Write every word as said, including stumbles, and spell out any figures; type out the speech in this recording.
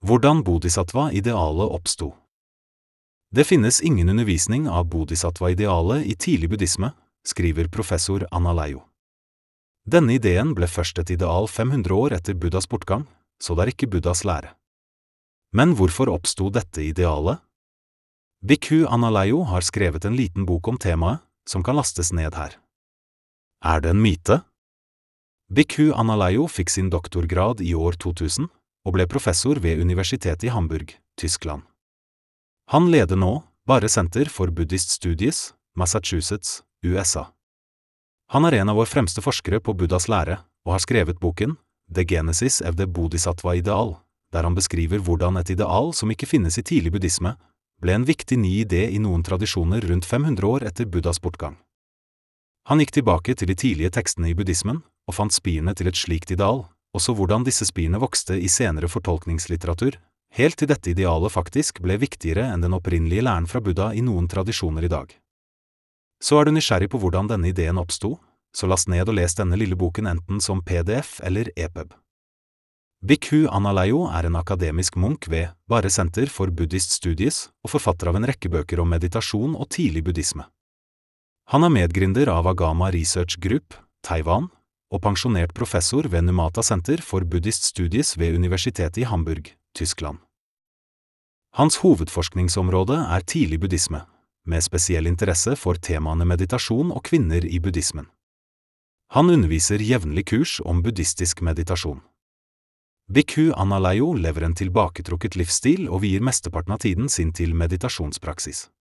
Hvordan bodhisattva-idealet oppsto. Det finnes ingen undervisning av bodhisattva-idealet i tidlig buddhisme, skriver professor Anna Leijo. Denne ideen ble først et ideal fem hundre år etter Buddhas bortgang, så det er ikke Buddhas lære. Men hvorfor oppsto dette idealet? Bhikkhu Anna Leijo har skrevet en liten bok om temaet, som kan lastes ned her. Er det en myte? Bhikkhu Anna Leijo fikk sin doktorgrad i år to tusen, og ble professor ved Universitetet i Hamburg, Tyskland. Han leder nå Barre Center for Buddhist Studies, Massachusetts, U S A. Han er en av våre fremste forskere på Buddhas lære, og har skrevet boken The Genesis of the Bodhisattva Ideal, der han beskriver hvordan et ideal som ikke finnes i tidlig buddhisme, ble en viktig ny idé i noen tradisjoner rundt fem hundre år etter Buddhas bortgang. Han gikk tilbake til de tidlige tekstene i buddhismen, og fant spirene til et slikt ideal, og så hvordan disse spirene vokste i senere fortolkningslitteratur, helt til dette idealet faktisk ble viktigere enn den opprinnelige læren fra Buddha i noen tradisjoner i dag. Så er du nysgjerrig på hvordan denne ideen oppsto, så last ned og les denne lille boken enten som P D F eller E P U B. Bhikkhu Anna Leijo er en akademisk munk ved Barre Center for Buddhist Studies og forfatter av en rekke bøker om meditasjon og tidlig buddhisme. Han er medgründer av Agama Research Group, Taiwan, og pensjonert professor ved Numata Center for Buddhist Studies ved Universitetet i Hamburg, Tyskland. Hans hovedforskningsområde er tidlig buddhisme, med spesiell interesse for temaene meditasjon og kvinner i buddhismen. Han underviser jevnlig kurs om buddhistisk meditasjon. Bhikkhu Anna Leijo lever en tilbaketrukket livsstil og vier mesteparten av tiden sin til meditasjonspraksis.